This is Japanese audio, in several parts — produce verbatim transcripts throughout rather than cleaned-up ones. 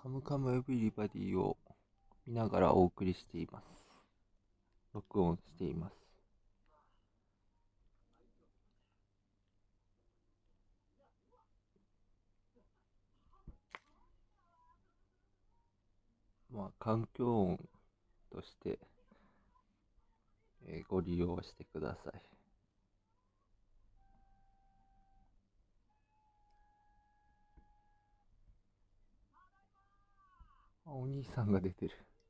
カムカムエヴリバディを見ながらお送りしています。録音しています。まあ、環境音として、えーご利用してください。あ、お兄さんが出てる。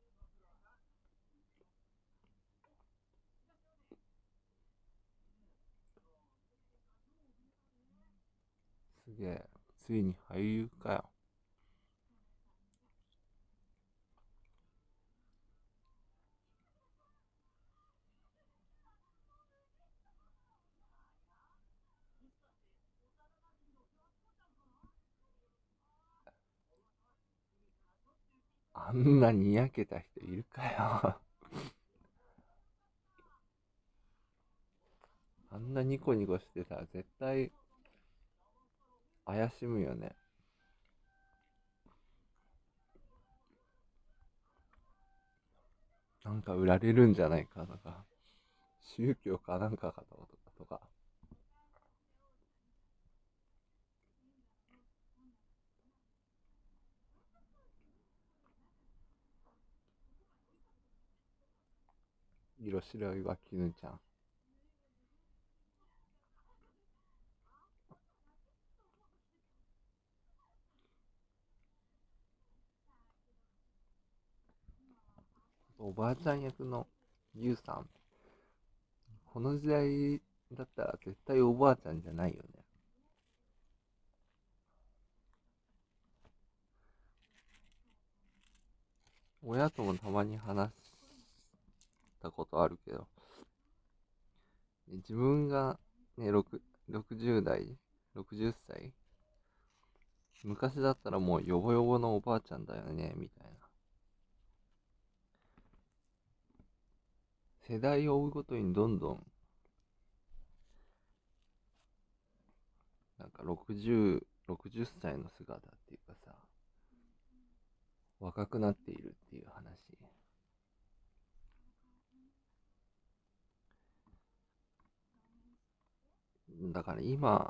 すげえ。ついに俳優かよ。あんなにやけた人いるかよ。あんなニコニコしてたら絶対怪しむよね。なんか売られるんじゃないかとか、宗教かなんかかとか。色白いわ絹ちゃん。おばあちゃん役のゆうさん、この時代だったら絶対おばあちゃんじゃないよね。親ともたまに話したことあるけど、自分がね、ろく ろくじゅう代、ろくじゅっさい、昔だったらもうヨボヨボのおばあちゃんだよね、みたいな。世代を追うごとにどんどん、なんかろくじゅう、ろくじゅっさいの姿っていうかさ、若くなっているっていう話。だから今、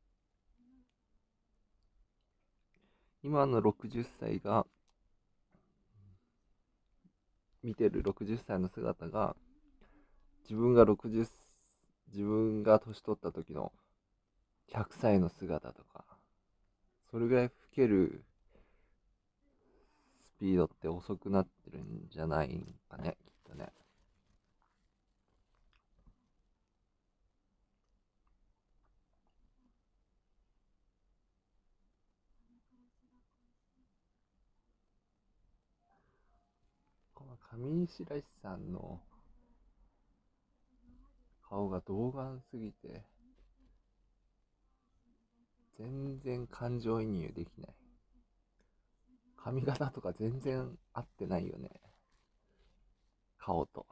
今のろくじゅっさいが見てるろくじゅっさいの姿が、自分がろくじゅう、自分が年取った時のひゃくさいの姿とか、それぐらい老けるスピードって遅くなってるんじゃないんかね、きっとね。この上白石さんの顔が童顔すぎて、全然感情移入できない。髪型とか全然合ってないよね、顔と。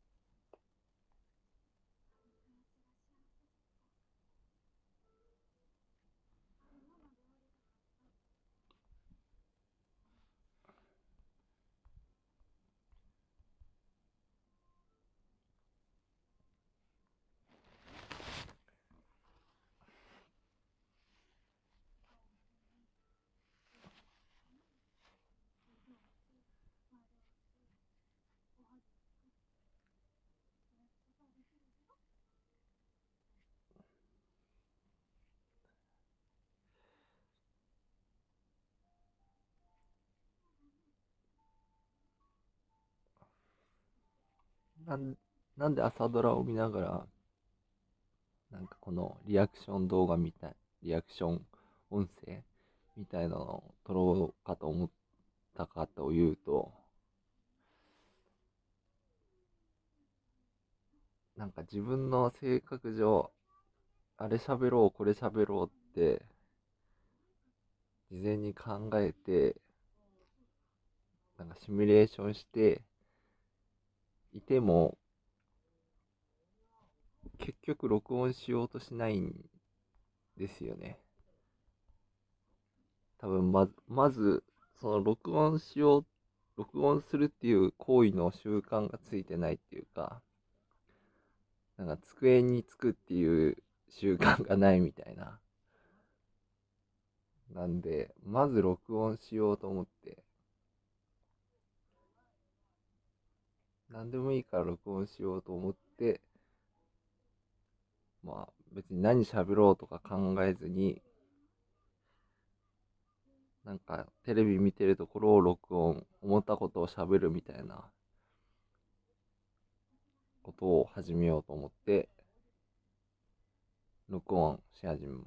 なん、なんで朝ドラを見ながら、なんかこのリアクション動画みたい、リアクション音声みたいなのを撮ろうかと思ったかというと、なんか自分の性格上、あれ喋ろう、これ喋ろうって、事前に考えて、なんかシミュレーションしていても、結局録音しようとしないんですよね。多分まず、まず、 その録音しよう、録音するっていう行為の習慣がついてないっていうか、なんか机につくっていう習慣がないみたいな。なんで、まず録音しようと思って、何でもいいから録音しようと思って、まあ別に何喋ろうとか考えずに、なんかテレビ見てるところを録音、思ったことを喋るみたいなことを始めようと思って、録音し始めました。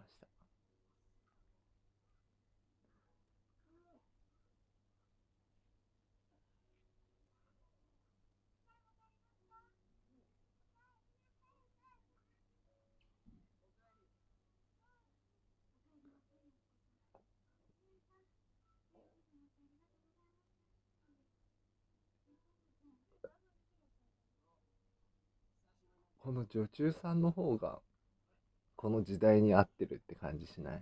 この女中さんの方が、この時代に合ってるって感じしない？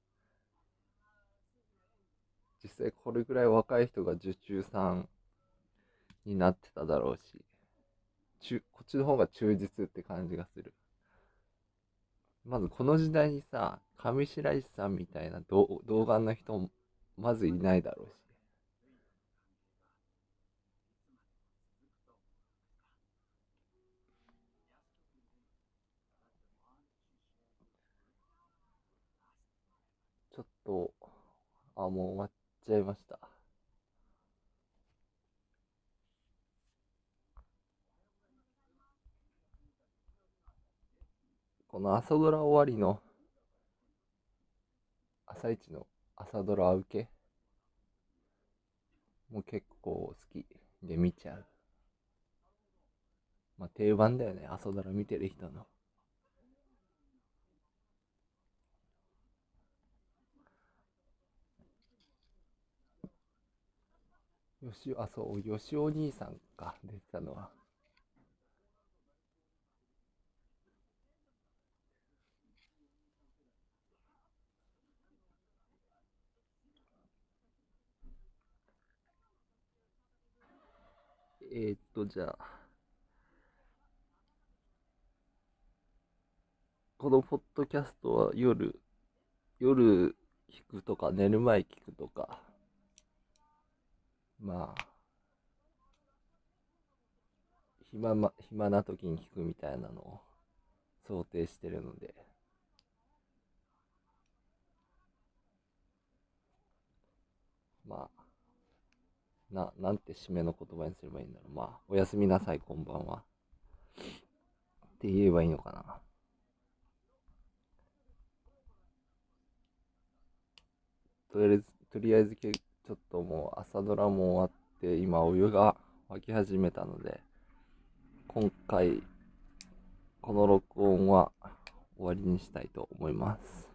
実際これぐらい若い人が受注さんになってただろうし、中こっちの方が忠実って感じがする。まずこの時代にさ、上白石さんみたいな童童顔な人まずいないだろうし。ちょっと、あ、もう終わっちゃいました。この朝ドラ終わりの朝一の朝ドラ受けも結構好きで見ちゃう。まあ定番だよね、朝ドラ見てる人の。よし、あ、そう、よしお兄さんか、出てたのは。えー、っと、じゃあ、このポッドキャストは夜、夜聞くとか、寝る前聞くとか、まあ、暇ま、暇な時に聞くみたいなのを想定してるので、まあ、な、なんて締めの言葉にすればいいんだろう。まあ、おやすみなさい、こんばんは。って言えばいいのかな。とりあえず、とりあえずけ、ちょっともう朝ドラも終わって、今お湯が沸き始めたので、今回、この録音は終わりにしたいと思います。